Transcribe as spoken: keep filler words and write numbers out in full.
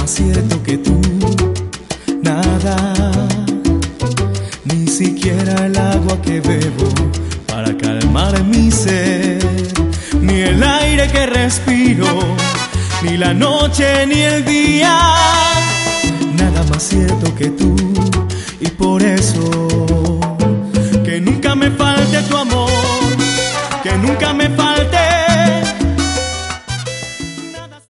más cierto que tú, nada, ni siquiera el agua que bebo para calmar mi sed, ni el aire que respiro, ni la noche ni el día, nada más cierto que tú, y por eso